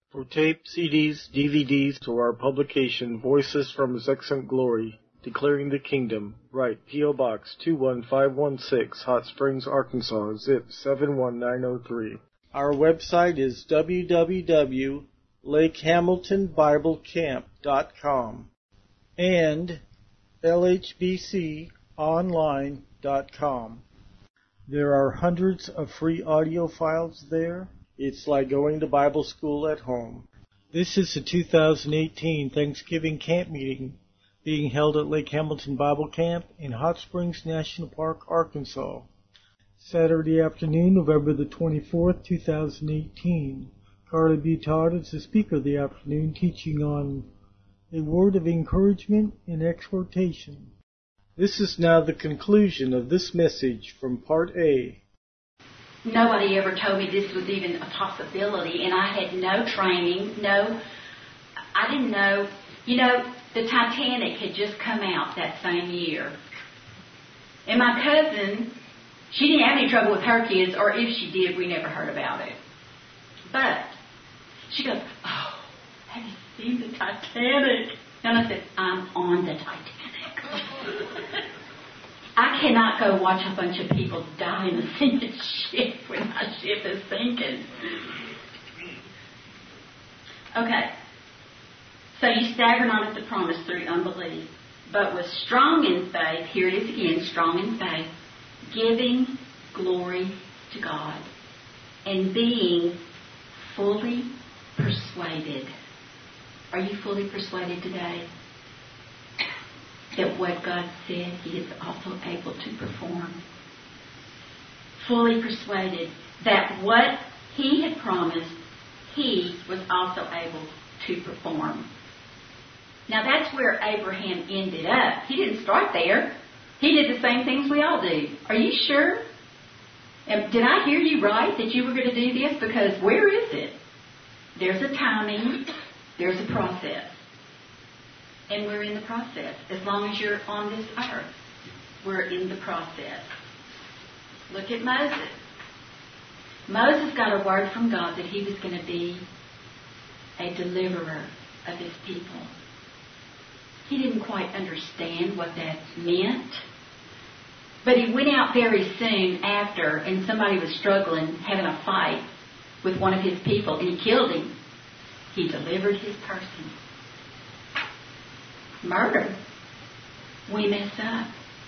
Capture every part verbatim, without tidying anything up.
For tape, C Ds, D V Ds, or our publication, Voices from His Excellent Glory, Declaring the Kingdom, write P O. Box two one five one six, Hot Springs, Arkansas, zip seven one nine zero three. Our website is w w w dot lake hamilton bible camp dot com and l h b c online dot com. There are hundreds of free audio files there. It's like going to Bible school at home. This is the two thousand eighteen Thanksgiving camp meeting being held at Lake Hamilton Bible Camp in Hot Springs National Park, Arkansas. Saturday afternoon, November the twenty-fourth, two thousand eighteen. Carla B. Todd is the speaker of the afternoon, teaching on a word of encouragement and exhortation. This is now the conclusion of this message from Part A. Nobody ever told me this was even a possibility, and I had no training, no, I didn't know, you know, the Titanic had just come out that same year. And my cousin, she didn't have any trouble with her kids, or if she did, we never heard about it. But she goes, "Oh, have you seen the Titanic?" And I said, "I'm on the Titanic." I cannot go watch a bunch of people die in a sinking ship when my ship is sinking. Okay. So you stagger not at the promise through unbelief, but was strong in faith, here it is again, strong in faith, giving glory to God, and being fully persuaded. Are you fully persuaded today that what God said He is also able to perform? Fully persuaded that what He had promised, He was also able to perform. Now that's where Abraham ended up. He didn't start there. He did the same things we all do. Are you sure? And did I hear you right that you were going to do this? Because where is it? There's a timing. There's a process. And we're in the process. As long as you're on this earth, we're in the process. Look at Moses. Moses got a word from God that he was going to be a deliverer of his people. He didn't quite understand what that meant. But he went out very soon after, and somebody was struggling, having a fight with one of his people, and he killed him. He delivered his person. Murder. We mess up.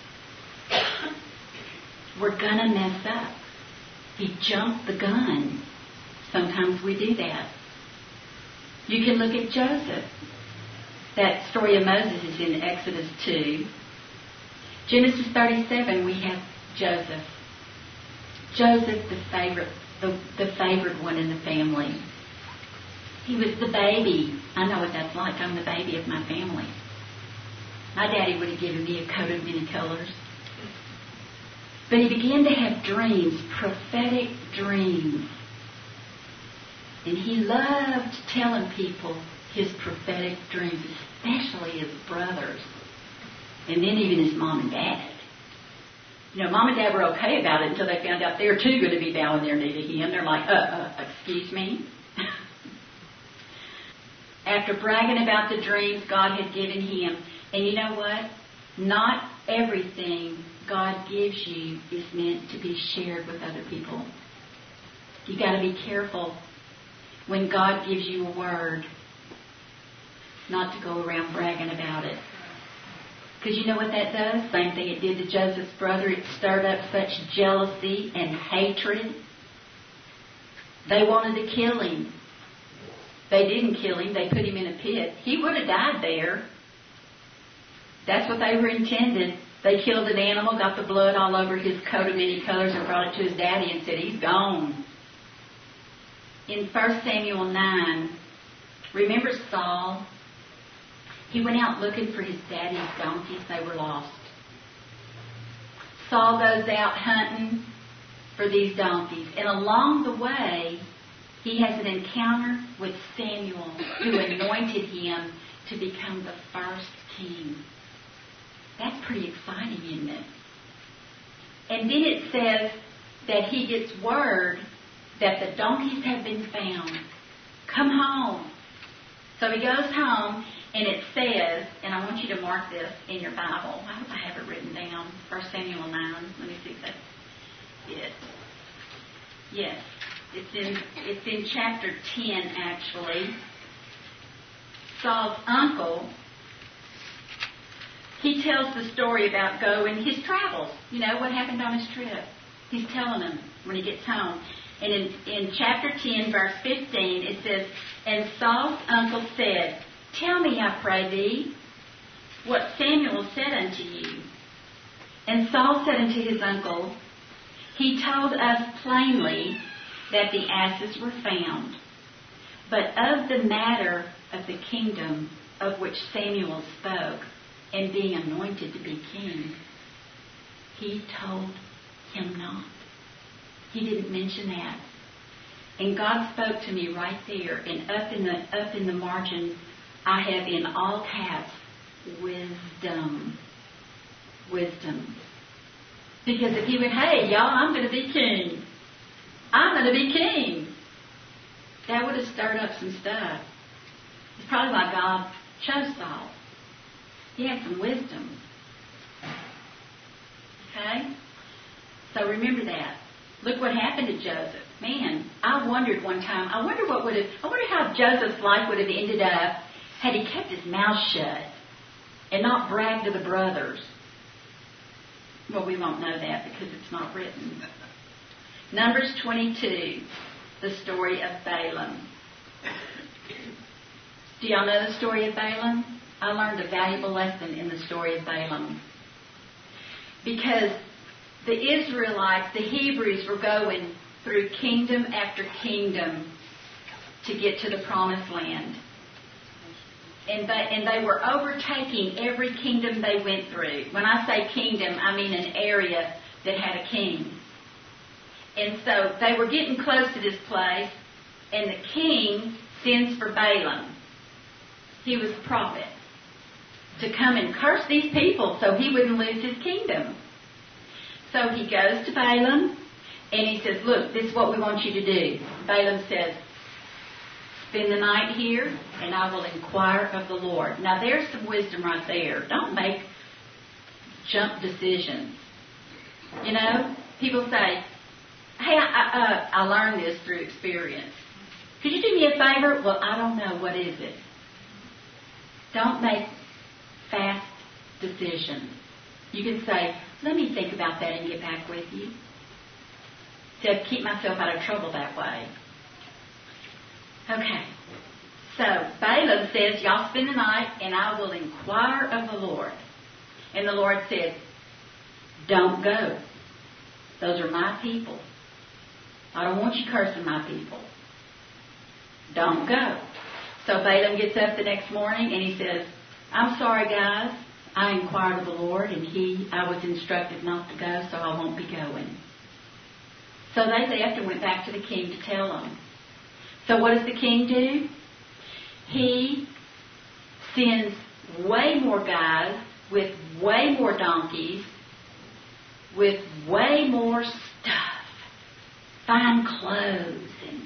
We're gonna mess up. He jumped the gun. Sometimes we do that. You can look at Joseph. That story of Moses is in Exodus two. Genesis thirty-seven, we have Joseph. Joseph, the favorite, the, the favored one in the family. He was the baby. I know what that's like. I'm the baby of my family. My daddy would have given me a coat of many colors. But he began to have dreams, prophetic dreams. And he loved telling people his prophetic dreams, especially his brothers. And then even his mom and dad. You know, mom and dad were okay about it until they found out they're too going to be bowing their knee to him. They're like, uh, uh, excuse me? After bragging about the dreams God had given him, and you know what? Not everything God gives you is meant to be shared with other people. You got to be careful when God gives you a word, not to go around bragging about it. Because you know what that does? Same thing it did to Joseph's brother. It stirred up such jealousy and hatred. They wanted to kill him. They didn't kill him. They put him in a pit. He would have died there. That's what they were intended. They killed an animal, got the blood all over his coat of many colors, and brought it to his daddy and said, he's gone. In First Samuel nine, remember Saul? He went out looking for his daddy's donkeys. They were lost. Saul goes out hunting for these donkeys. And along the way, he has an encounter with Samuel, who anointed him to become the first king. That's pretty exciting, isn't it? And then it says that he gets word that the donkeys have been found. come home. So he goes home, and it says, and I want you to mark this in your Bible. I hope I have it written down. First Samuel nine. Let me see if that's it. Yes. It's in, it's in chapter ten, actually. Saul's uncle, he tells the story about going, his travels. You know, what happened on his trip. He's telling them when he gets home. And in, in chapter ten, verse fifteen, it says, and Saul's uncle said, tell me, I pray thee, what Samuel said unto you. And Saul said unto his uncle, he told us plainly that the asses were found. But of the matter of the kingdom of which Samuel spoke, and being anointed to be king, he told him not. He didn't mention that. And God spoke to me right there, and up in the up in the margin, I have in all caps, wisdom. Wisdom. Because if he went, hey, y'all, I'm going to be king. I'm going to be king. That would have stirred up some stuff. It's probably why God chose Saul. He had some wisdom. Okay? So remember that. Look what happened to Joseph. Man, I wondered one time, I wonder what would have, I wonder how Joseph's life would have ended up had he kept his mouth shut and not bragged to the brothers. Well, we won't know that because it's not written. Numbers twenty-two, the story of Balaam. Do y'all know the story of Balaam? I learned a valuable lesson in the story of Balaam. Because the Israelites, the Hebrews, were going through kingdom after kingdom to get to the promised land. And they, and they were overtaking every kingdom they went through. When I say kingdom, I mean an area that had a king. And so they were getting close to this place, and the king sends for Balaam. He was a prophet. To come and curse these people so he wouldn't lose his kingdom. So he goes to Balaam, and he says, look, this is what we want you to do. Balaam says, spend the night here, and I will inquire of the Lord. Now, there's some wisdom right there. Don't make jump decisions. You know, people say, hey, I, I, uh, I learned this through experience. Could you do me a favor? Well, I don't know. What is it? Don't make fast decisions. You can say, let me think about that and get back with you. To keep myself out of trouble that way. Okay. So, Balaam says, y'all spend the night, and I will inquire of the Lord. And the Lord said, don't go. Those are my people. I don't want you cursing my people. Don't go. So Balaam gets up the next morning, and he says, I'm sorry, guys. I inquired of the Lord, and he, I was instructed not to go, so I won't be going. So they left and went back to the king to tell him. So what does the king do? He sends way more guys with way more donkeys, with way more stuff, fine clothes and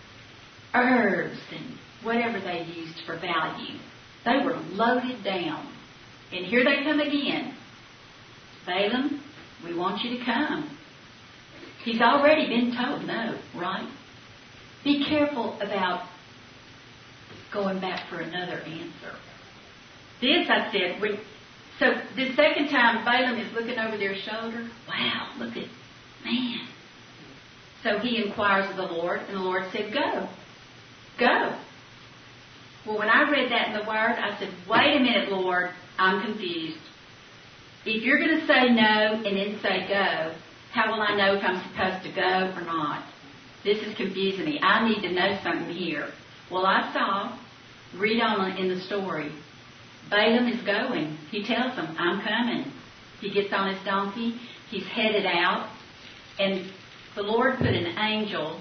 herbs and whatever they used for value. They were loaded down. And here they come again. Balaam, we want you to come. He's already been told no, right? Be careful about going back for another answer. This, I said, when, so the second time Balaam is looking over their shoulder. Wow, look at, man. So he inquires of the Lord, and the Lord said, go. Go. Well, when I read that in the Word, I said, wait a minute, Lord, I'm confused. If you're going to say no and then say go, how will I know if I'm supposed to go or not? This is confusing me. I need to know something here. Well, I saw, read on in the story, Balaam is going. He tells them, I'm coming. He gets on his donkey. He's headed out. And the Lord put an angel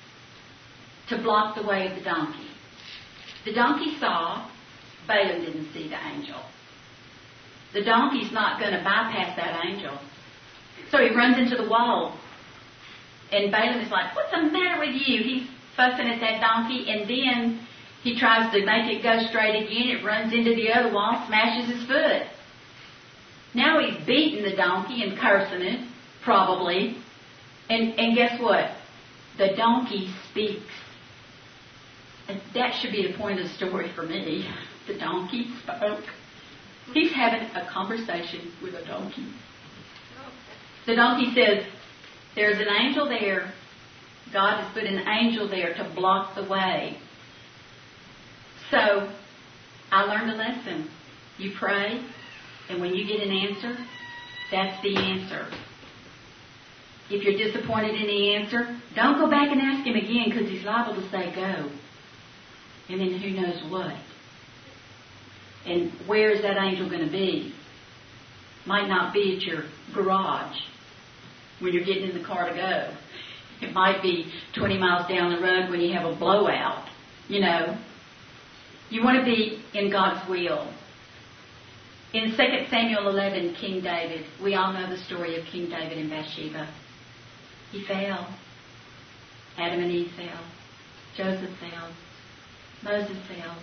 to block the way of the donkey. The donkey saw, Balaam didn't see the angel. The donkey's not going to bypass that angel. So he runs into the wall. And Balaam is like, what's the matter with you? He's fussing at that donkey, and then he tries to make it go straight again. It runs into the other wall, smashes his foot. Now he's beating the donkey and cursing it, probably. And, and guess what? The donkey speaks. And that should be the point of the story for me. The donkey spoke. He's having a conversation with a donkey. The donkey says, there's an angel there. God has put an angel there to block the way. So, I learned a lesson. You pray, and when you get an answer, that's the answer. If you're disappointed in the answer, don't go back and ask him again, because he's liable to say go. And then who knows what. And where is that angel going to be? Might not be at your garage when you're getting in the car to go. It might be twenty miles down the road when you have a blowout. You know, you want to be in God's will. In Second Samuel eleven, King David, we all know the story of King David and Bathsheba. He fell. Adam and Eve fell. Joseph fell. Moses fell.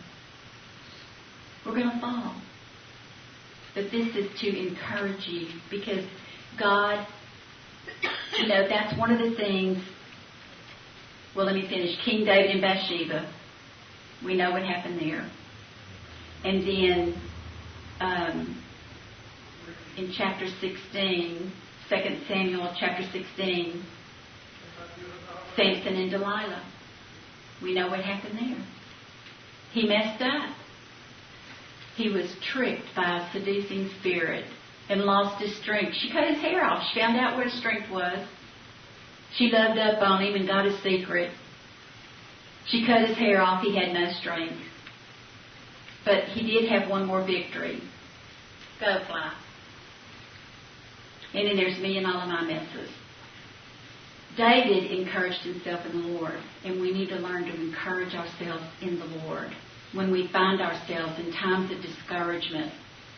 We're going to fall. But this is to encourage you, because God, you know, that's one of the things. Well, let me finish. King David and Bathsheba. We know what happened there. And then um, in chapter sixteen, Second Samuel chapter sixteen, Samson and Delilah. We know what happened there. He messed up. He was tricked by a seducing spirit and lost his strength. She cut his hair off. She found out where his strength was. She loved up on him and got his secret. She cut his hair off. He had no strength. But he did have one more victory. Go fly. And then there's me and all of my messes. David encouraged himself in the Lord, and we need to learn to encourage ourselves in the Lord when we find ourselves in times of discouragement.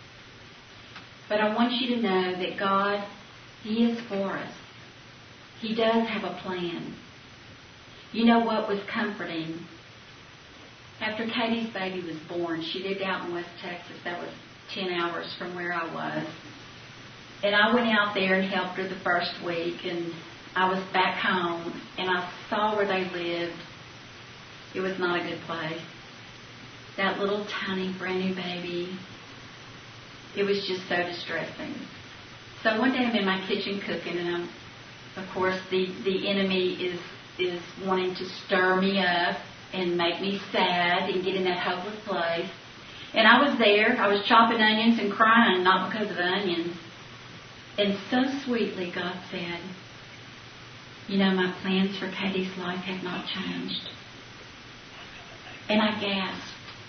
But I want you to know that God, He is for us. He does have a plan. You know what was comforting? After Katie's baby was born, she lived out in West Texas. That was ten hours from where I was. And I went out there and helped her the first week, and I was back home, and I saw where they lived. It was not a good place. That little tiny brand new baby, it was just so distressing. So one day I'm in my kitchen cooking, and I'm, of course, the, the enemy is is wanting to stir me up and make me sad and get in that hopeless place. And I was there. I was chopping onions and crying, not because of the onions. And so sweetly God said, you know, my plans for Katie's life have not changed. And I gasped.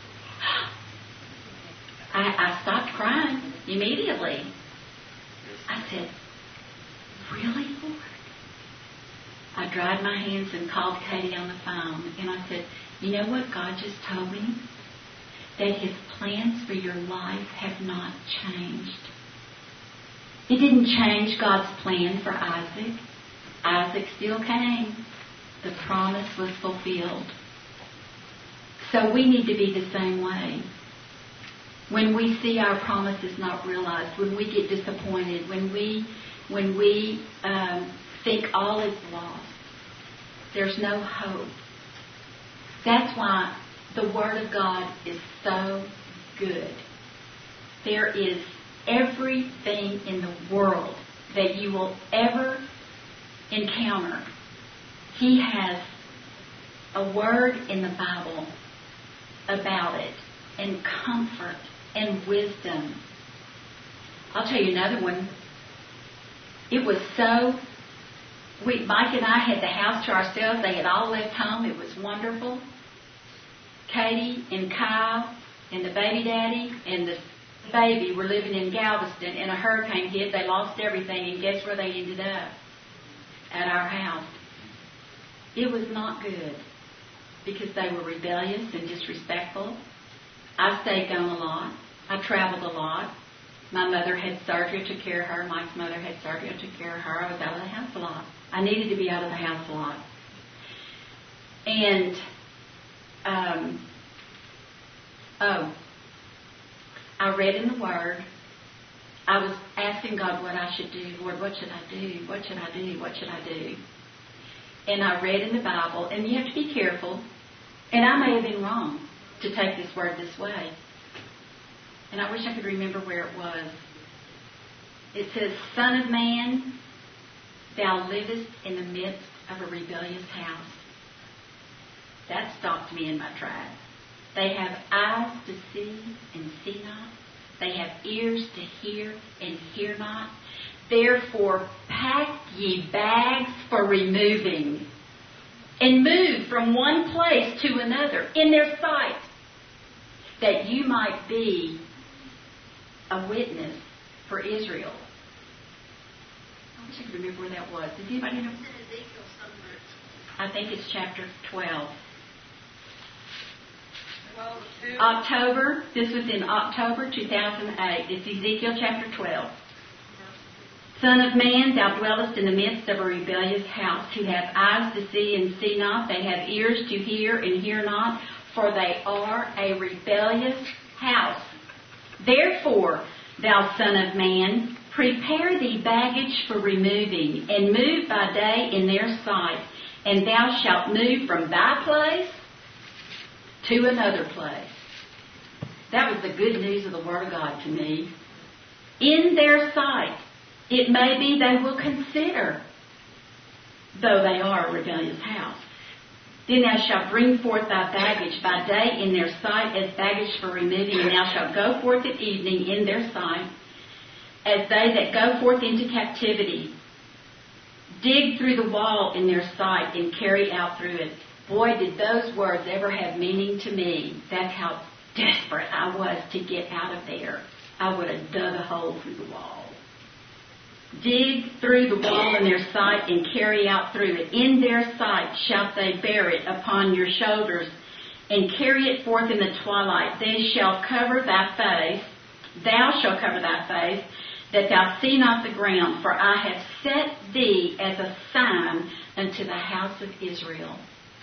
I, I stopped crying immediately. I said, really, Lord? I dried my hands and called Katie on the phone. And I said, you know what God just told me? That His plans for your life have not changed. It didn't change God's plan for Isaac. Isaac still came. The promise was fulfilled. So we need to be the same way. When we see our promises not realized, when we get disappointed, when we when we um, think all is lost, there's no hope. That's why the Word of God is so good. There is everything in the world that you will ever encounter. He has a word in the Bible about it, and comfort and wisdom. I'll tell you another one. It was so, we, Mike and I had the house to ourselves. They had all left home. It was wonderful. Katie and Kyle and the baby daddy and the baby were living in Galveston, and a hurricane hit. They lost everything, and guess where they ended up? At our house. It was not good because they were rebellious and disrespectful. I stayed gone a lot. I traveled a lot. My mother had surgery. I took care of her. Mike's mother had surgery. I took care of her. I was out of the house a lot. I needed to be out of the house a lot. And, um, oh, I read in the Word. I was asking God what I should do. Lord, what should I do? What should I do? What should I do? And I read in the Bible, and you have to be careful. And I may have been wrong to take this word this way. And I wish I could remember where it was. It says, Son of man, thou livest in the midst of a rebellious house. That stopped me in my tracks. They have eyes to see and see not. They have ears to hear and hear not. Therefore, pack ye bags for removing, and move from one place to another in their sight, that you might be a witness for Israel. I wish I could remember where that was. Does anybody know? I think it's chapter twelve. October, this was in October two thousand eight. It's Ezekiel chapter twelve. Son of man, thou dwellest in the midst of a rebellious house, who have eyes to see and see not, they have ears to hear and hear not, for they are a rebellious house. Therefore, thou son of man, prepare thee baggage for removing, and move by day in their sight, and thou shalt move from thy place to another place. That was the good news of the Word of God to me. In their sight, it may be they will consider, though they are a rebellious house. Then thou shalt bring forth thy baggage by day in their sight as baggage for removing, and thou shalt go forth at evening in their sight as they that go forth into captivity. Dig through the wall in their sight and carry out through it. Boy, did those words ever have meaning to me. That's how desperate I was to get out of there. I would have dug a hole through the wall. Dig through the wall in their sight and carry out through it. In their sight shalt they bear it upon your shoulders and carry it forth in the twilight. They shall cover thy face. Thou shalt cover thy face, that thou see not the ground. For I have set thee as a sign unto the house of Israel.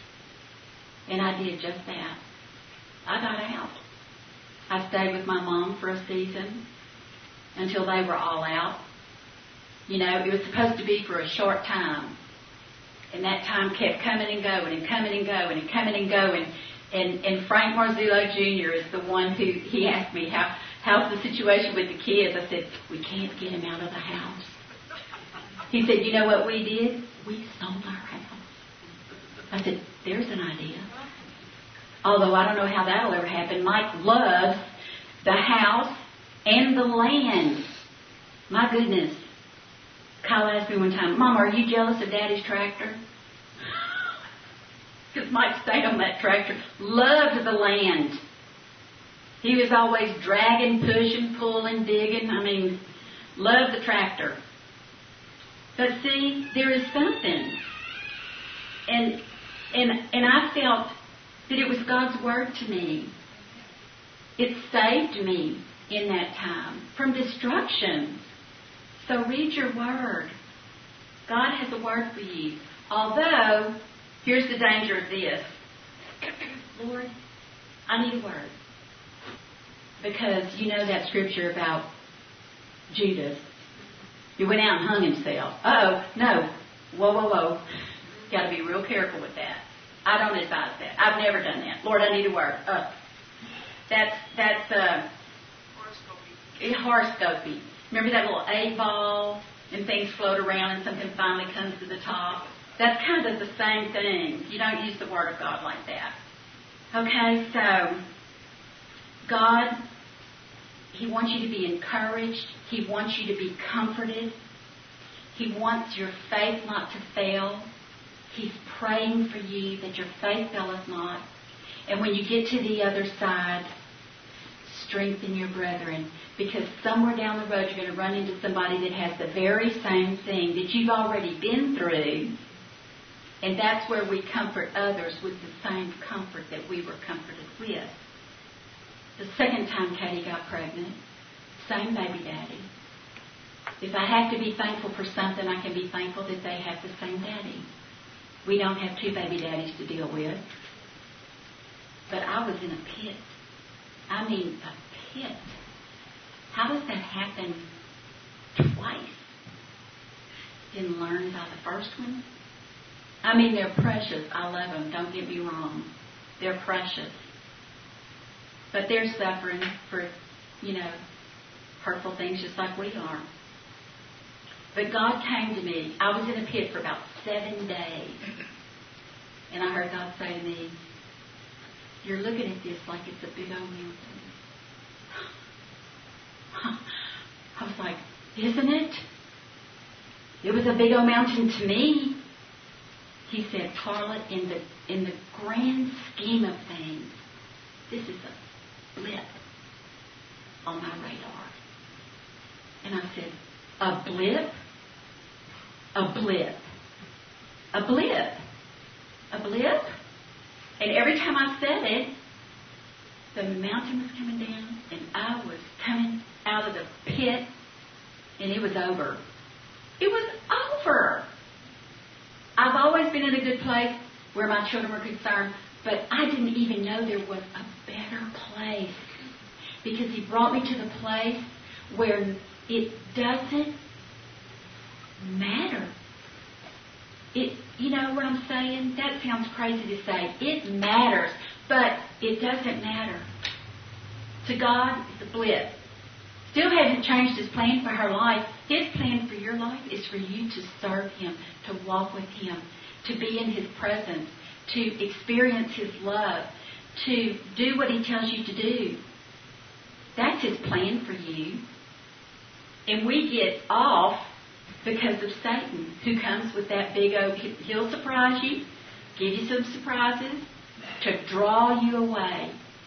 And I did just that. I got out. I stayed with my mom for a season until they were all out. You know, it was supposed to be for a short time. And that time kept coming and going and coming and going and coming and going. And, and Frank Marzullo Junior is the one who, he asked me, how how's the situation with the kids? I said, we can't get him out of the house. He said, you know what we did? We sold our house. I said, there's an idea. Although I don't know how that'll ever happen. Mike loves the house and the land. My goodness. Kyle asked me one time, Mom, are you jealous of Daddy's tractor? Because Mike stayed on that tractor. Loved the land. He was always dragging, pushing, pulling, digging. I mean, loved the tractor. But see, there is something. And and and I felt that it was God's word to me. It saved me in that time from destruction. So read your word. God has a word for you. Although, here's the danger of this. Lord, I need a word. Because you know that scripture about Judas. He went out and hung himself. Oh, no. Whoa, whoa, whoa. Got to be real careful with that. I don't advise that. I've never done that. Lord, I need a word. Uh, that's, that's, uh, horoscopy. Remember that little eight ball and things float around and something finally comes to the top? That's kind of the same thing. You don't use the Word of God like that. Okay, so God, He wants you to be encouraged. He wants you to be comforted. He wants your faith not to fail. He's praying for you that your faith faileth not. And when you get to the other side, strengthen your brethren, because somewhere down the road you're going to run into somebody that has the very same thing that you've already been through, and that's where we comfort others with the same comfort that we were comforted with. The second time Katie got pregnant, same baby daddy. If I have to be thankful for something, I can be thankful that they have the same daddy. We don't have two baby daddies to deal with. But I was in a pit. I mean, a pit. How does that happen twice? Didn't learn about the first one. I mean, they're precious. I love them. Don't get me wrong. They're precious. But they're suffering for, you know, hurtful things just like we are. But God came to me. I was in a pit for about seven days. And I heard God say to me, you're looking at this like it's a big old mountain. I was like, isn't it? It was a big old mountain to me. He said, Carla, in the in the grand scheme of things, this is a blip on my radar. And I said, a blip? A blip. A blip. A blip? And every time I said it, the mountain was coming down, and I was coming out of the pit, and it was over. It was over. I've always been in a good place where my children were concerned, but I didn't even know there was a better place, because He brought me to the place where it doesn't matter. It, you know what I'm saying? That sounds crazy to say. It matters, but it doesn't matter. To God, it's a blip. Still hasn't changed His plan for her life. His plan for your life is for you to serve Him, to walk with Him, to be in His presence, to experience His love, to do what He tells you to do. That's His plan for you. And we get off because of Satan, who comes with that big oak. He'll surprise you, give you some surprises, to draw you away.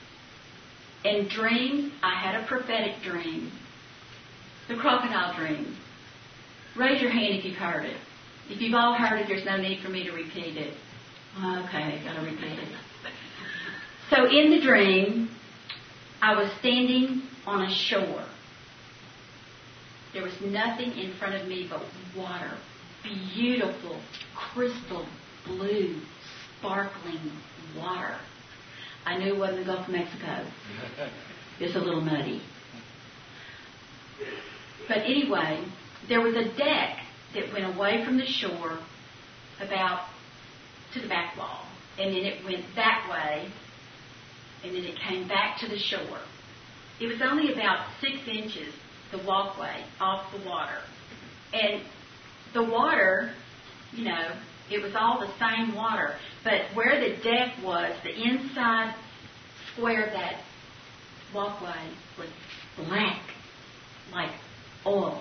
In dreams, I had a prophetic dream. The crocodile dream. Raise your hand if you've heard it. If you've all heard it, there's no need for me to repeat it. Okay, gotta repeat it. So in the dream, I was standing on a shore. There was nothing in front of me but water. Beautiful, crystal blue, sparkling water. I knew it wasn't the Gulf of Mexico. It's a little muddy. But anyway, there was a deck that went away from the shore about to the back wall. And then it went that way, and then it came back to the shore. It was only about six inches, the walkway, off the water. And the water, you know, it was all the same water. But where the deck was, the inside square of that walkway was black, like oil.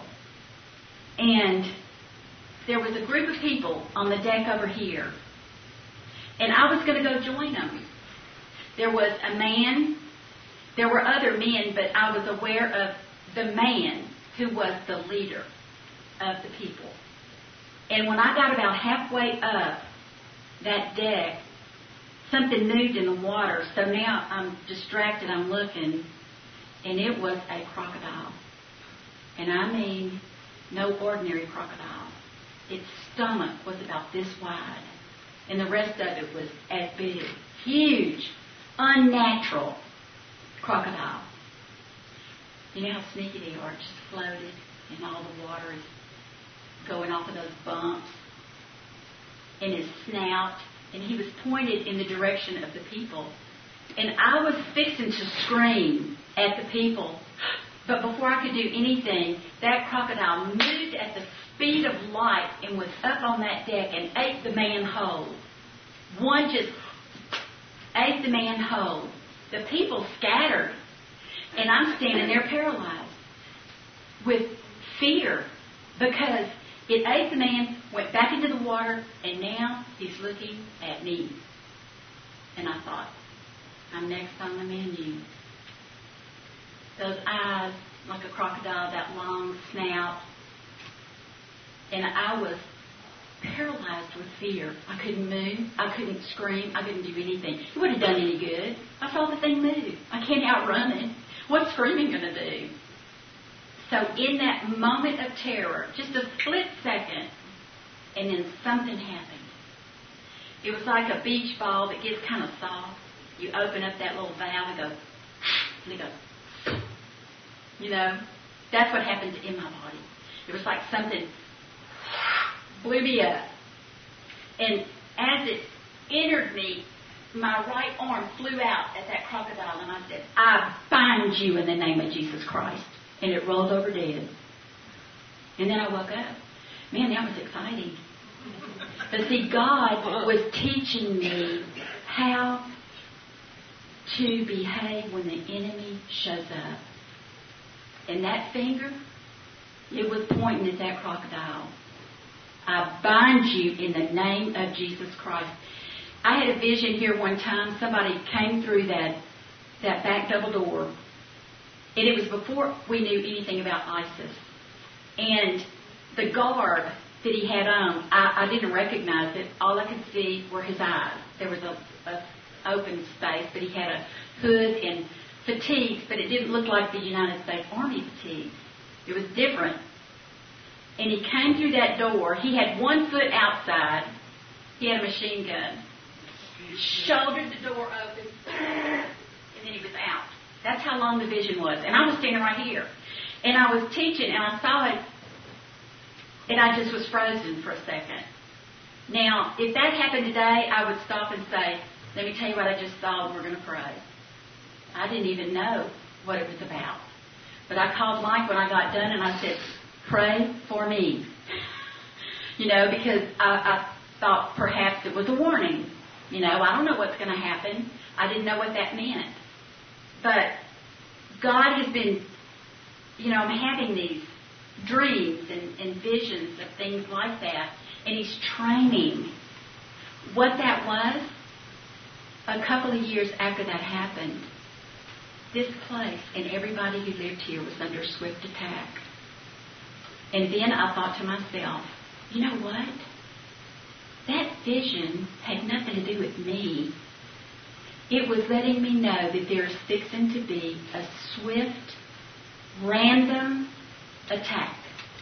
And there was a group of people on the deck over here. And I was going to go join them. There was a man. There were other men, but I was aware of the man who was the leader of the people. And when I got about halfway up that deck, something moved in the water. So now I'm distracted. I'm looking, and it was a crocodile. And I mean, no ordinary crocodile. Its stomach was about this wide, and the rest of it was as big. Huge, unnatural crocodile. You know how sneaky they are, just floated, and all the water is going off of those bumps. And his snout, and he was pointed in the direction of the people. And I was fixing to scream at the people, but before I could do anything, that crocodile moved at the speed of light and was up on that deck and ate the man whole. One just ate the man whole. The people scattered. And I'm standing there paralyzed with fear because it ate the man, went back into the water, and now he's looking at me. And I thought, I'm next on the menu. Those eyes like a crocodile, that long snout. And I was paralyzed with fear. I couldn't move. I couldn't scream. I couldn't do anything. It wouldn't have done any good. I saw the thing move. I can't outrun it. What's screaming going to do? So in that moment of terror, just a split second, and then something happened. It was like a beach ball that gets kind of soft. You open up that little valve and go, and it goes, you know. That's what happened in my body. It was like something blew me up. And as it entered me, my right arm flew out at that crocodile, and I said, I bind you in the name of Jesus Christ. And it rolled over dead. And then I woke up. Man, that was exciting. But see, God was teaching me how to behave when the enemy shows up. And that finger, it was pointing at that crocodile. I bind you in the name of Jesus Christ. I had a vision here one time. Somebody came through that that back double door. And it was before we knew anything about ISIS. And the garb that he had on, I, I didn't recognize it. All I could see were his eyes. There was a, a open space, but he had a hood and fatigues, but it didn't look like the United States Army fatigues. It was different. And he came through that door. He had one foot outside. He had a machine gun. Shouldered the door open, and then he was out. That's how long the vision was. And I was standing right here. And I was teaching, and I saw it, and I just was frozen for a second. Now, if that happened today, I would stop and say, let me tell you what I just saw, and we're going to pray. I didn't even know what it was about. But I called Mike when I got done, and I said, pray for me. You know, because I, I thought perhaps it was a warning. You know, I don't know what's going to happen. I didn't know what that meant. But God has been, you know, I'm having these dreams and, and visions of things like that. And He's training. What that was, a couple of years after that happened, this place and everybody who lived here was under swift attack. And then I thought to myself, you know what? That vision had nothing to do with me. It was letting me know that there's fixing to be a swift, random attack.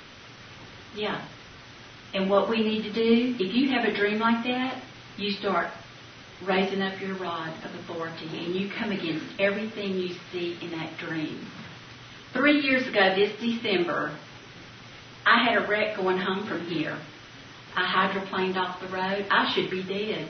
Yeah. And what we need to do, if you have a dream like that, you start raising up your rod of authority and you come against everything you see in that dream. Three years ago, this December, I had a wreck going home from here. I hydroplaned off the road. I should be dead.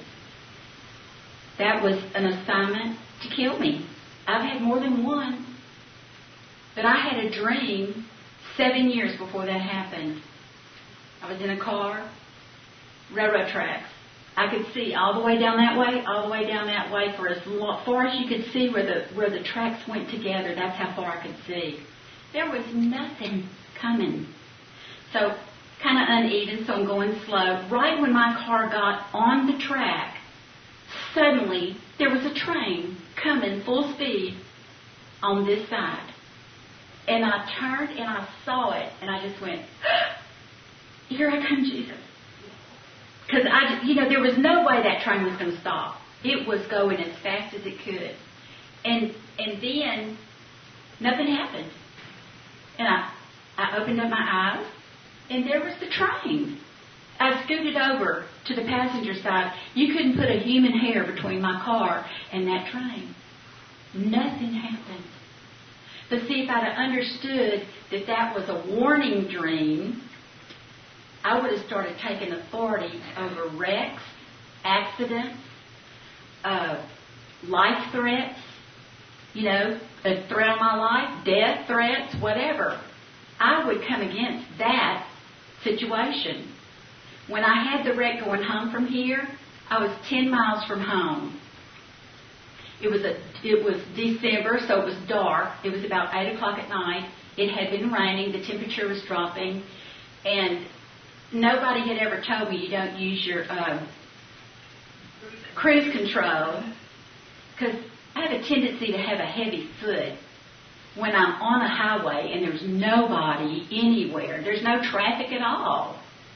That was an assignment to kill me. I've had more than one. But I had a dream seven years before that happened. I was in a car, railroad tracks. I could see all the way down that way, all the way down that way, for as far as you could see where the where the tracks went together. That's how far I could see. There was nothing coming. So, kind of uneven, so I'm going slow. Right when my car got on the track, suddenly there was a train coming full speed on this side. And I turned and I saw it, and I just went, here I come, Jesus. Because, I, you know, there was no way that train was going to stop. It was going as fast as it could. And and then nothing happened. And I, I opened up my eyes, and there was the train. I scooted over to the passenger side. You couldn't put a human hair between my car and that train. Nothing happened. But see, if I'd have understood that that was a warning dream, I would have started taking authority over wrecks, accidents, uh, life threats, you know, a threat on my life, death threats, whatever. I would come against that situation. When I had the wreck going home from here, I was ten miles from home. It was a, it was December, so it was dark. It was about eight o'clock at night. It had been raining. The temperature was dropping. And nobody had ever told me you don't use your uh, cruise control. Because I have a tendency to have a heavy foot when I'm on a highway and there's nobody anywhere. There's no traffic at all.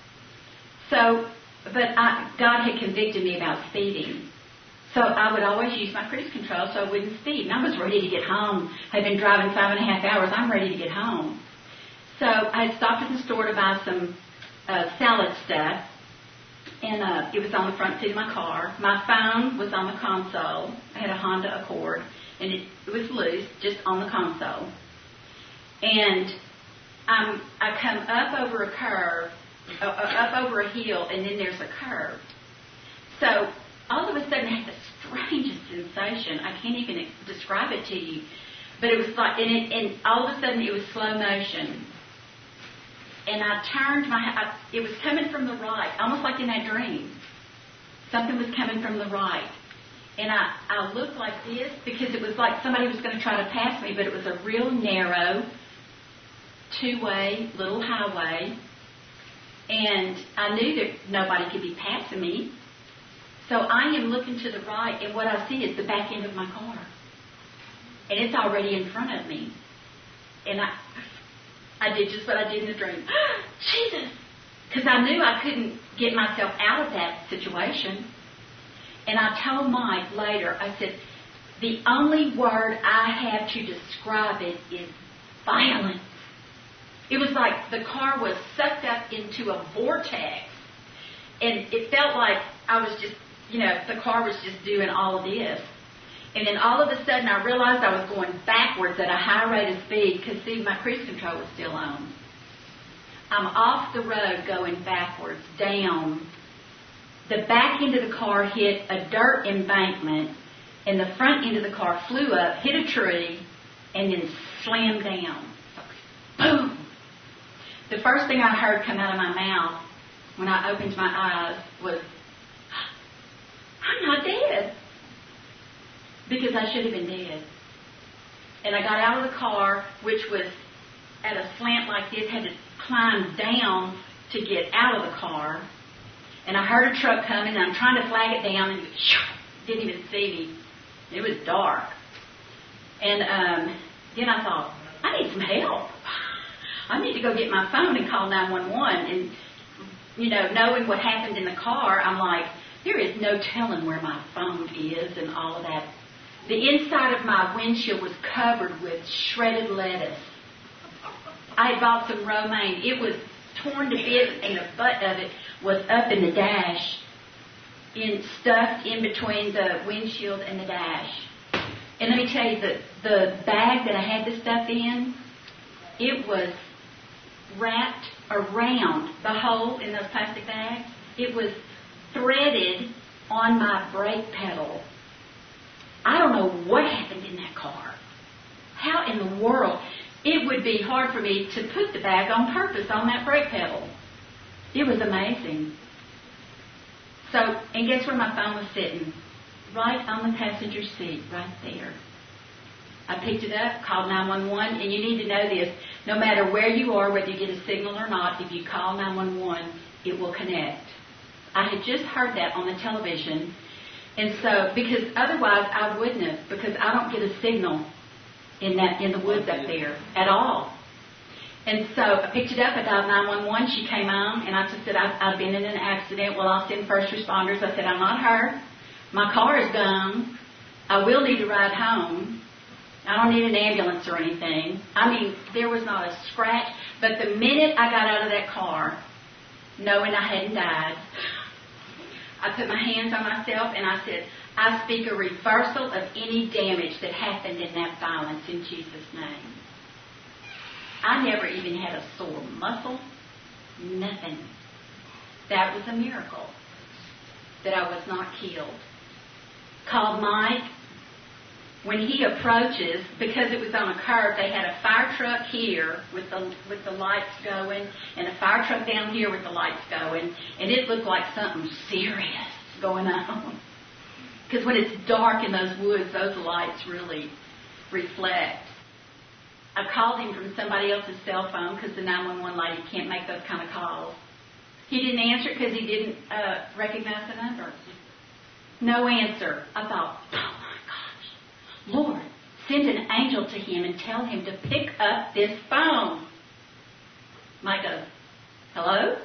So, but I, God had convicted me about speeding. So I would always use my cruise control so I wouldn't speed. And I was ready to get home. I'd been driving five and a half hours. I'm ready to get home. So I stopped at the store to buy some uh, salad stuff. And uh, it was on the front seat of my car. My phone was on the console. I had a Honda Accord, and it, it was loose, just on the console. And um, I come up over a curve, uh, up over a hill, and then there's a curve. So all of a sudden, I had the strangest sensation. I can't even describe it to you. But it was like, and, it, and all of a sudden, it was slow motion. And I turned my, I, it was coming from the right, almost like in that dream. Something was coming from the right. And I, I looked like this because it was like somebody was going to try to pass me, but it was a real narrow, two-way little highway. And I knew that nobody could be passing me. So I am looking to the right, and what I see is the back end of my car. And it's already in front of me. And I... I did just what I did in the dream. Jesus! Because I knew I couldn't get myself out of that situation. And I told Mike later, I said, the only word I have to describe it is violence. It was like the car was sucked up into a vortex. And it felt like I was just, you know, the car was just doing all of this. And then all of a sudden, I realized I was going backwards at a high rate of speed because, see, my cruise control was still on. I'm off the road going backwards, down. The back end of the car hit a dirt embankment, and the front end of the car flew up, hit a tree, and then slammed down. Boom! The first thing I heard come out of my mouth when I opened my eyes was, I'm not dead. Because I should have been dead. And I got out of the car, which was at a slant like this, had to climb down to get out of the car. And I heard a truck coming, and I'm trying to flag it down, and it didn't even see me. It was dark. And um, then I thought, I need some help. I need to go get my phone and call nine one one. And, you know, knowing what happened in the car, I'm like, there is no telling where my phone is and all of that. The inside of my windshield was covered with shredded lettuce. I had bought some romaine. It was torn to bits, and the butt of it was up in the dash, in, stuffed in between the windshield and the dash. And let me tell you, the, the bag that I had this stuff in, it was wrapped around the hole in those plastic bags. It was threaded on my brake pedal. I don't know what happened in that car. How in the world? It would be hard for me to put the bag on purpose on that brake pedal. It was amazing. So, and guess where my phone was sitting? Right on the passenger seat, right there. I picked it up, called nine one one, and you need to know this. No matter where you are, whether you get a signal or not, if you call nine one one, it will connect. I had just heard that on the television. And so, because otherwise I wouldn't have, because I don't get a signal in that in the woods up there at all. And so I picked it up, I dialed nine one one, she came on, and I just said, I've, I've been in an accident. Well, I'll send first responders. I said, I'm not hurt. My car is gone. I will need a ride home. I don't need an ambulance or anything. I mean, there was not a scratch. But the minute I got out of that car, knowing I hadn't died, I put my hands on myself and I said, I speak a reversal of any damage that happened in that violence in Jesus' name. I never even had a sore muscle, nothing. That was a miracle that I was not killed. Called Mike. When he approaches, because it was on a curve, they had a fire truck here with the with the lights going, and a fire truck down here with the lights going, and it looked like something serious going on. Because when it's dark in those woods, those lights really reflect. I called him from somebody else's cell phone because the nine one one lady can't make those kind of calls. He didn't answer because he didn't uh, recognize the number. No answer. I thought, oh my gosh, Lord, send an angel to him and tell him to pick up this phone. Mike goes, hello?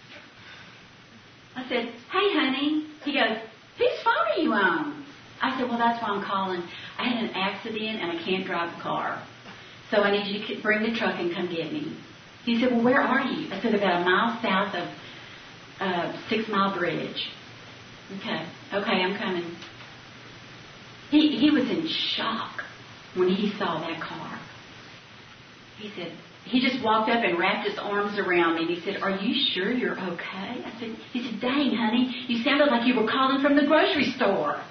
I said, hey, honey. He goes, whose phone are you on? I said, well, that's why I'm calling. I had an accident and I can't drive the car. So I need you to bring the truck and come get me. He said, well, where are you? I said, about a mile south of uh, Six Mile Bridge. Okay, okay, I'm coming. He he was in shock when he saw that car. He said, he just walked up and wrapped his arms around me and he said, "Are you sure you're okay?" I said, he said, "Dang, honey, you sounded like you were calling from the grocery store."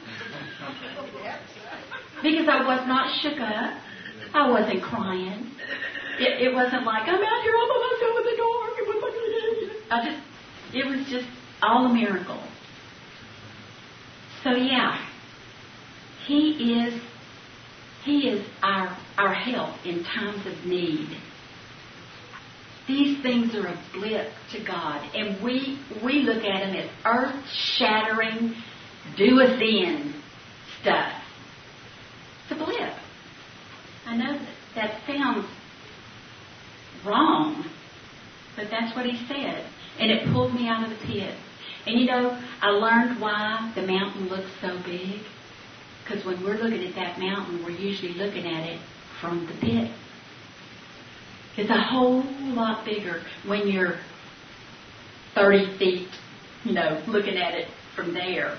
Because I was not shook up. I wasn't crying. It, it wasn't like, I'm out here all by myself in the dark. I just, it was just all a miracle. So yeah, He is, He is our, our help in times of need. These things are a blip to God, and we we look at them as earth-shattering, do us in stuff. It's a blip. I know that, that sounds wrong, but that's what He said, and it pulled me out of the pit. And you know, I learned why the mountain looks so big, because when we're looking at that mountain, we're usually looking at it from the pit. It's a whole lot bigger when you're thirty feet, you know, looking at it from there.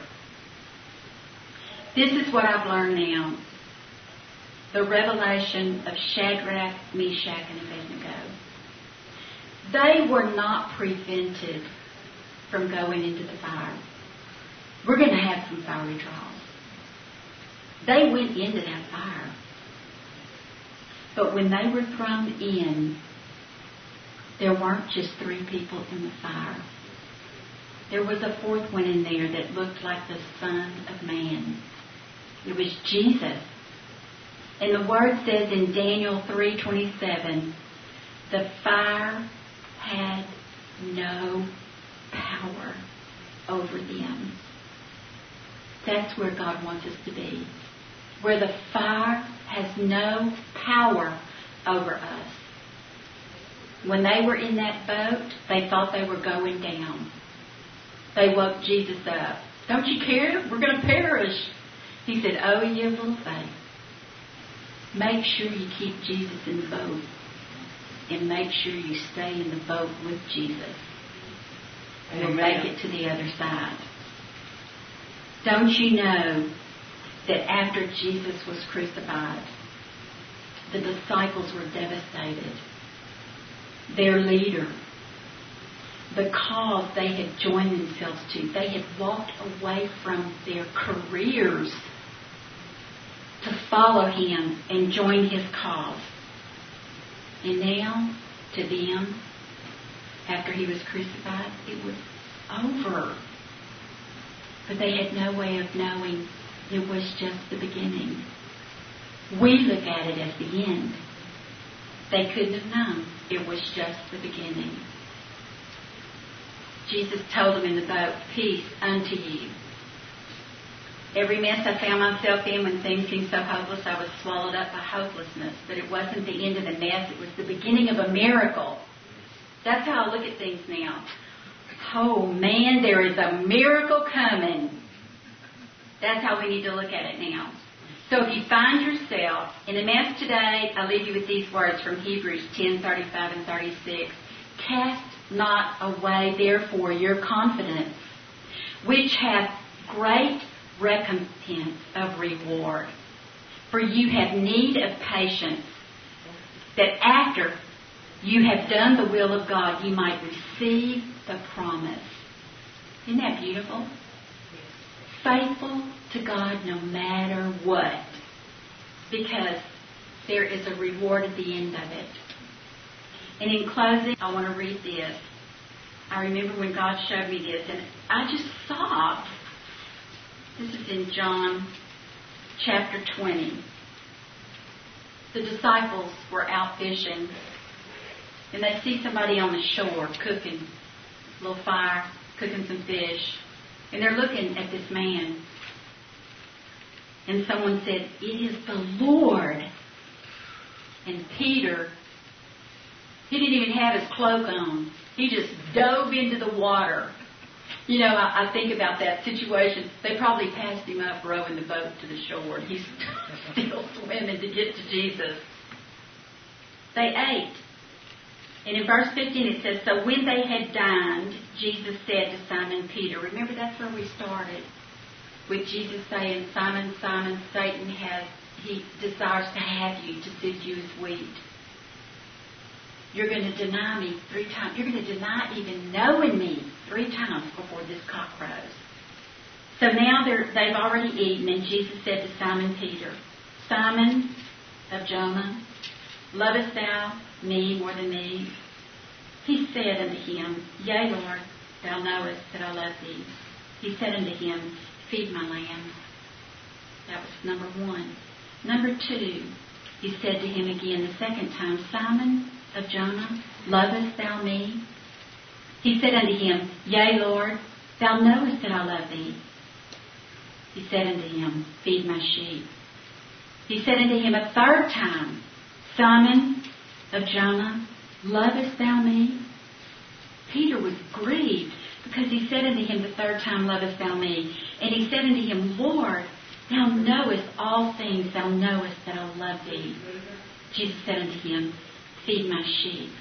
This is what I've learned now. The revelation of Shadrach, Meshach, and Abednego. They were not prevented from going into the fire. We're going to have some fiery trials. They went into that fire. But when they were thrown in, there weren't just three people in the fire. There was a fourth one in there that looked like the Son of Man. It was Jesus. And the Word says in Daniel three twenty-seven, the fire had no power over them. That's where God wants us to be. Where the fire has no power over us. When they were in that boat, they thought they were going down. They woke Jesus up. Don't you care? We're going to perish. He said, "Oh, ye of little faith. Make sure you keep Jesus in the boat. And make sure you stay in the boat with Jesus. And we'll make it to the other side." Don't you know that after Jesus was crucified, the disciples were devastated. Their leader, the cause they had joined themselves to, they had walked away from their careers to follow Him and join His cause. And now, to them, after He was crucified, it was over. But they had no way of knowing it was just the beginning. We look at it as the end. They couldn't have known it was just the beginning. Jesus told them in the boat, "Peace unto you." Every mess I found myself in when things seemed so hopeless, I was swallowed up by hopelessness. But it wasn't the end of the mess. It was the beginning of a miracle. That's how I look at things now. Oh, man, there is a miracle coming. That's how we need to look at it now. So if you find yourself in a mess today, I'll leave you with these words from Hebrews ten thirty-five and thirty-six. Cast not away, therefore, your confidence, which hath great recompense of reward. For you have need of patience, that after you have done the will of God, you might receive the promise. Isn't that beautiful? Faithful to God no matter what, because there is a reward at the end of it. And in closing, I want to read this. I remember when God showed me this, and I just sobbed. This is in John chapter twenty. The disciples were out fishing, and they see somebody on the shore cooking a little fire, cooking some fish. And they're looking at this man. And someone said, "It is the Lord." And Peter, he didn't even have his cloak on. He just dove into the water. You know, I, I think about that situation. They probably passed him up rowing the boat to the shore. And he's still swimming to get to Jesus. They ate. And in verse fifteen it says, so when they had dined, Jesus said to Simon Peter, remember that's where we started, with Jesus saying, Simon, Simon, Satan has, he desires to have you, to sift you as wheat. You're going to deny me three times. You're going to deny even knowing me three times before this cock crows. So now they're, they've already eaten, and Jesus said to Simon Peter, Simon of Jonah, lovest thou me more than these? He said unto him, Yea, Lord, thou knowest that I love thee. He said unto him, feed my lambs. That was number one. Number two, he said to him again the second time, Simon of Jonah, lovest thou me? He said unto him, Yea, Lord, thou knowest that I love thee. He said unto him, feed my sheep. He said unto him a third time, Simon of Jonah, lovest thou me? Peter was grieved because he said unto him the third time, lovest thou me? And he said unto him, Lord, thou knowest all things, thou knowest that I love thee. Jesus said unto him, feed my sheep.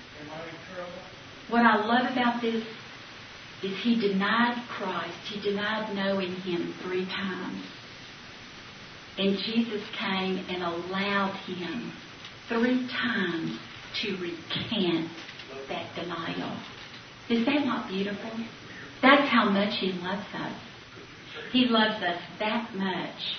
What I love about this is he denied Christ. He denied knowing him three times. And Jesus came and allowed him three times to recant that denial. Is that not beautiful? That's how much he loves us. He loves us that much.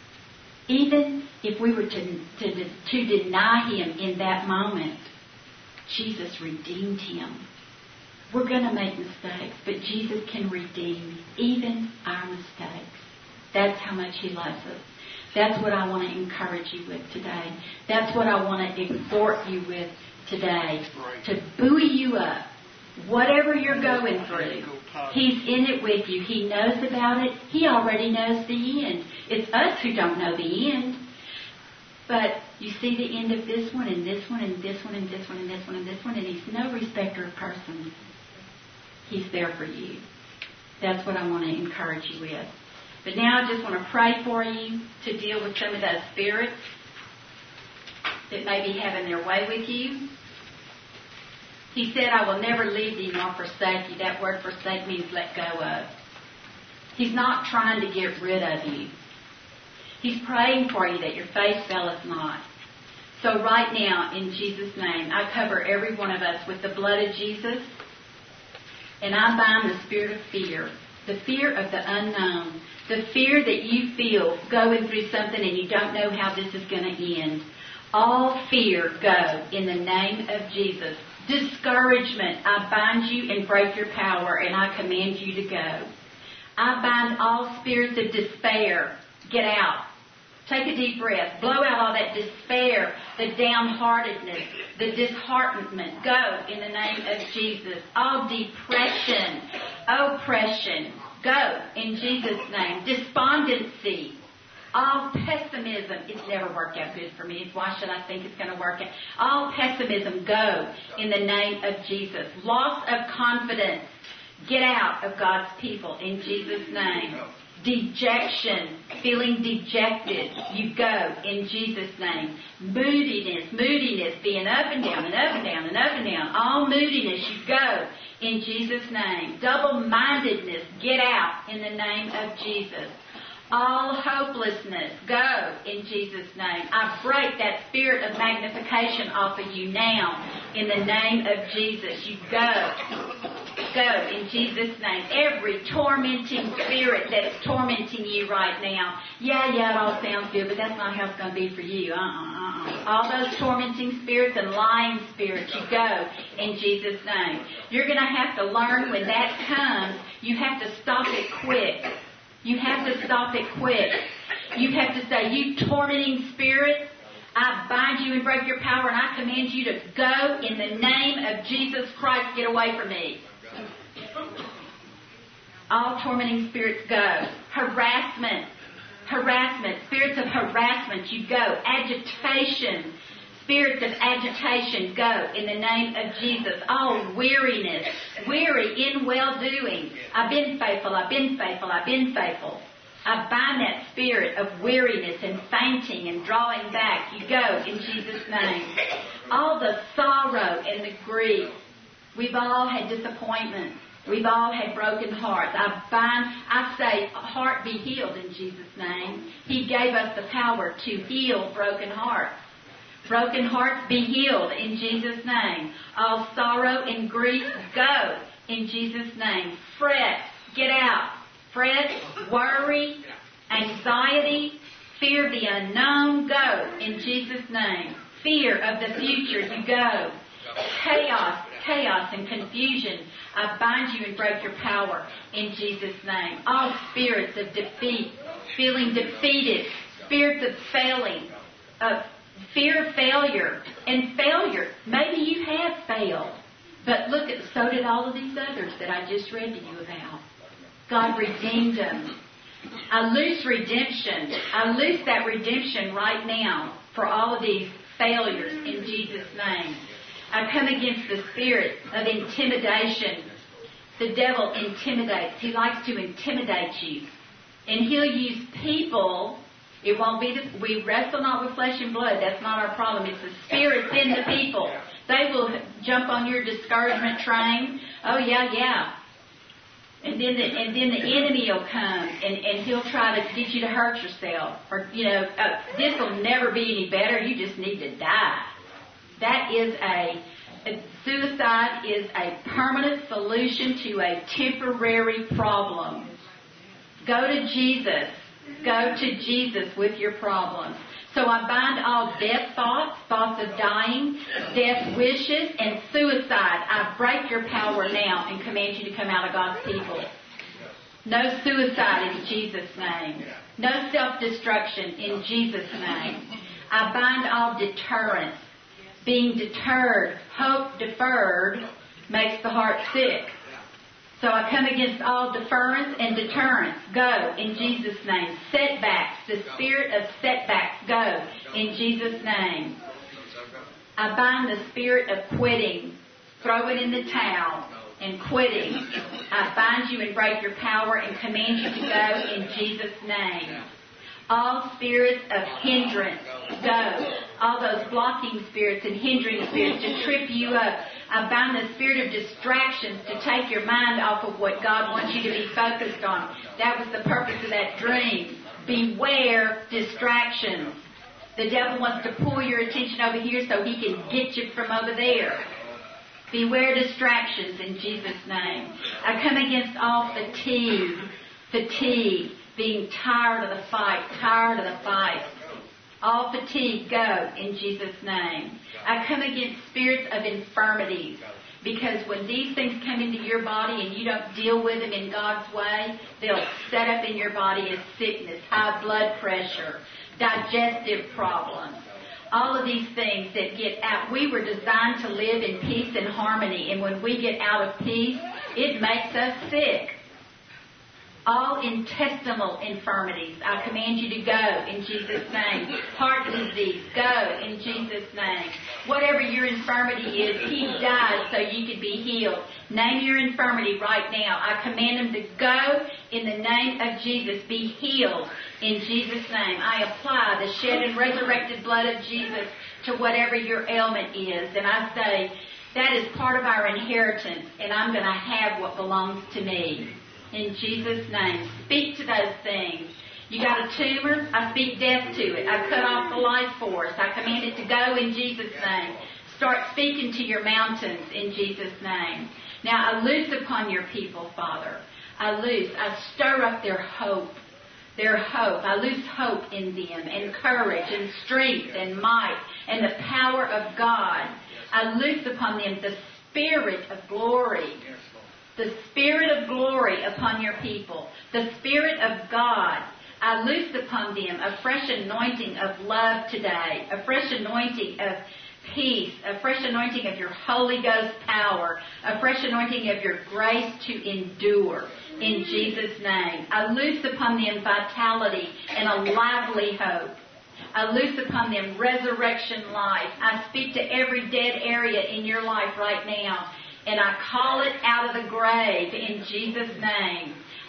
Even if we were to, to, to deny him in that moment, Jesus redeemed him. We're going to make mistakes, but Jesus can redeem even our mistakes. That's how much he loves us. That's what I want to encourage you with today. That's what I want to exhort you with today. To buoy you up. Whatever you're going through, he's in it with you. He knows about it. He already knows the end. It's us who don't know the end. But you see the end of this one and this one and this one and this one and this one and this one, and he's no respecter of persons. He's there for you. That's what I want to encourage you with. But now I just want to pray for you to deal with some of those spirits that may be having their way with you. He said, I will never leave thee nor forsake you. That word forsake means let go of. He's not trying to get rid of you. He's praying for you that your faith faileth not. So right now, in Jesus' name, I cover every one of us with the blood of Jesus. And I bind the spirit of fear. The fear of the unknown. The fear that you feel going through something and you don't know how this is going to end. All fear go in the name of Jesus. Discouragement, I bind you and break your power, and I command you to go. I bind all spirits of despair. Get out. Take a deep breath. Blow out all that despair, the downheartedness, the disheartenment. Go in the name of Jesus. All depression, oppression. Go in Jesus' name. Despondency. All pessimism. It's never worked out good for me. Why should I think it's going to work out? All pessimism, go in the name of Jesus. Loss of confidence. Get out of God's people in Jesus' name. Dejection. Feeling dejected. You go in Jesus' name. Moodiness. Moodiness. Being up and down and up and down and up and down. All moodiness. You go in Jesus' name. Double-mindedness. Get out in the name of Jesus. All hopelessness, go in Jesus' name. I break that spirit of magnification off of you now in the name of Jesus. You go. Go in Jesus' name. Every tormenting spirit that's tormenting you right now. Yeah, yeah, it all sounds good, but that's not how it's going to be for you. Uh-uh, uh-uh. All those tormenting spirits and lying spirits, you go in Jesus' name. You're going to have to learn when that comes, you have to stop it quick. You have to stop it quick. You have to say, you tormenting spirit, I bind you and break your power, and I command you to go in the name of Jesus Christ. Get away from me. All tormenting spirits, go. Harassment. Harassment. Spirits of harassment, you go. Agitation. Spirits of agitation, go in the name of Jesus. All weariness, weary in well-doing. I've been faithful, I've been faithful, I've been faithful. I bind that spirit of weariness and fainting and drawing back. You go in Jesus' name. All the sorrow and the grief. We've all had disappointment. We've all had broken hearts. I bind, I say, heart be healed in Jesus' name. He gave us the power to heal broken hearts. Broken hearts be healed in Jesus' name. All sorrow and grief go in Jesus' name. Fret, get out. Fret, worry, anxiety, fear of the unknown, go in Jesus' name. Fear of the future, you go. Chaos, chaos and confusion, I bind you and break your power in Jesus' name. All spirits of defeat, feeling defeated, spirits of failing, of fear of failure, and failure. Maybe you have failed, but look at, so did all of these others that I just read to you about. God redeemed them. I loose redemption. I loose that redemption right now for all of these failures in Jesus' name. I come against the spirit of intimidation. The devil intimidates. He likes to intimidate you. And he'll use people. It won't be the, we wrestle not with flesh and blood. That's not our problem. It's the spirits in the people. They will jump on your discouragement train. Oh, yeah, yeah. And then the, and then the enemy will come and, and he'll try to get you to hurt yourself. Or, you know, uh, this will never be any better. You just need to die. That is a, a, suicide is a permanent solution to a temporary problem. Go to Jesus. Go to Jesus with your problems. So I bind all death thoughts, thoughts of dying, death wishes, and suicide. I break your power now and command you to come out of God's people. No suicide in Jesus' name. No self-destruction in Jesus' name. I bind all deterrence. Being deterred, hope deferred, makes the heart sick. So I come against all deference and deterrence. Go in Jesus' name. Setbacks, the spirit of setbacks, go in Jesus' name. I bind the spirit of quitting. Throw it in the towel and quitting. I bind you and break your power and command you to go in Jesus' name. All spirits of hindrance, go. All those blocking spirits and hindering spirits to trip you up. I bind the spirit of distractions to take your mind off of what God wants you to be focused on. That was the purpose of that dream. Beware distractions. The devil wants to pull your attention over here so he can get you from over there. Beware distractions in Jesus' name. I come against all fatigue. Fatigue. Being tired of the fight. Tired of the fight. All fatigue, go in Jesus' name. I come against spirits of infirmities. Because when these things come into your body and you don't deal with them in God's way, they'll set up in your body as sickness, high blood pressure, digestive problems. All of these things that get out. We were designed to live in peace and harmony. And when we get out of peace, it makes us sick. All intestinal infirmities, I command you to go in Jesus' name. Heart disease, go in Jesus' name. Whatever your infirmity is, He died so you could be healed. Name your infirmity right now. I command them to go in the name of Jesus. Be healed in Jesus' name. I apply the shed and resurrected blood of Jesus to whatever your ailment is. And I say, that is part of our inheritance, and I'm going to have what belongs to me. In Jesus' name. Speak to those things. You got a tumor? I speak death to it. I cut off the life force. I command it to go in Jesus' name. Start speaking to your mountains in Jesus' name. Now I loose upon your people, Father. I loose. I stir up their hope. Their hope. I loose hope in them, and courage, and strength, and might, and the power of God. I loose upon them the Spirit of glory. The Spirit of glory upon your people. The Spirit of God. I loose upon them a fresh anointing of love today. A fresh anointing of peace. A fresh anointing of your Holy Ghost power. A fresh anointing of your grace to endure. In Jesus' name. I loose upon them vitality and a lively hope. I loose upon them resurrection life. I speak to every dead area in your life right now. And I call it out of the grave in Jesus' name.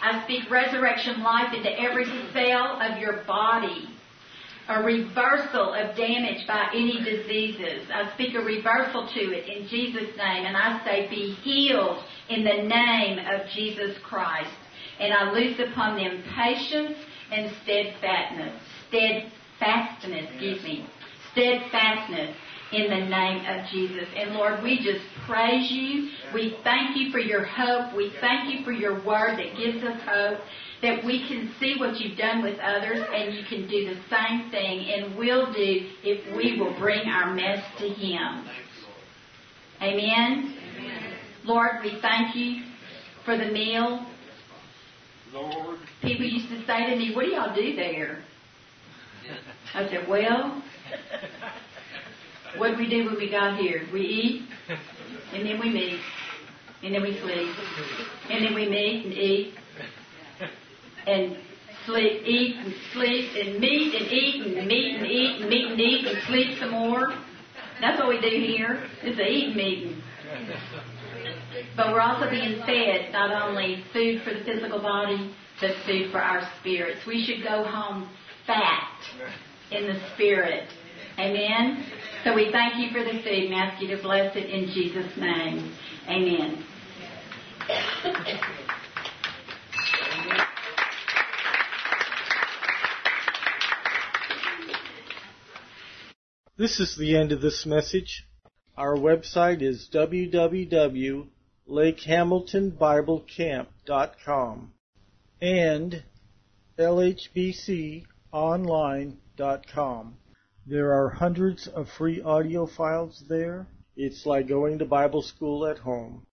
I speak resurrection life into every cell of your body. A reversal of damage by any diseases. I speak a reversal to it in Jesus' name. And I say, be healed in the name of Jesus Christ. And I loose upon them patience and steadfastness. Steadfastness, excuse me. Steadfastness in the name of Jesus. And Lord, we just praise you. We thank you for your hope. We thank you for your word that gives us hope, that we can see what you've done with others, and you can do the same thing, and will do if we will bring our mess to him. Amen? Amen. Lord, we thank you for the meal. Lord. People used to say to me, what do y'all do there? I said, well, what did we do when we got here? We eat, and then we meet, and then we sleep, and then we meet and eat, and sleep, eat and sleep, and meet and eat, and meet and eat, and meet and eat, and sleep some more. That's what we do here. It's an eating meeting. But we're also being fed not only food for the physical body, but food for our spirits. We should go home fat in the spirit. Amen? So we thank you for the food and ask you to bless it in Jesus' name. Amen. This is the end of this message. Our website is w w w dot lake hamilton bible camp dot com and l h b c online dot com. There are hundreds of free audio files there. It's like going to Bible school at home.